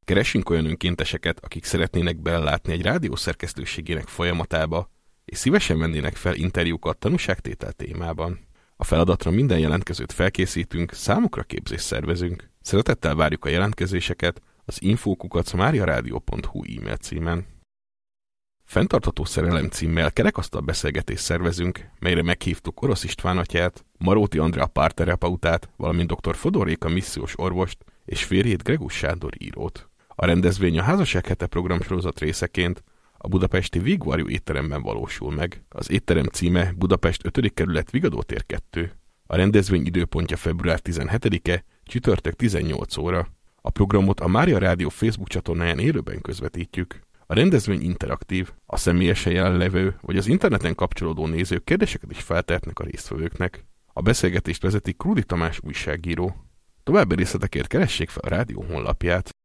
Keresünk olyan önkénteseket, akik szeretnének belelátni egy rádió szerkesztőségének folyamatába, és szívesen vennének fel interjúkat tanúságtétel témában. A feladatra minden jelentkezőt felkészítünk, számukra képzést szervezünk. Szeretettel várjuk a jelentkezéseket az info@mariaradio.hu e-mail címen. Fenntartható szerelem címmel kerekasztal beszélgetést szervezünk, melyre meghívtuk Orosz István atyát, Maróti Andrea párterapeutát, valamint dr. Fodor Réka missziós orvost és férjét Gregus Sándor írót. A rendezvény a Házasság hete programsorozat részeként a budapesti Vigvarjú étteremben valósul meg. Az étterem címe Budapest 5. kerület Vigadó tér 2. A rendezvény időpontja február 17-e, csütörtök 18 óra. A programot a Mária Rádió Facebook csatornáján élőben közvetítjük. A rendezvény interaktív, a személyesen jelenlevő vagy az interneten kapcsolódó nézők kérdéseket is feltehetnek a résztvevőknek. A beszélgetést vezeti Krúdi Tamás újságíró. További részletekért keressék fel a rádió honlapját.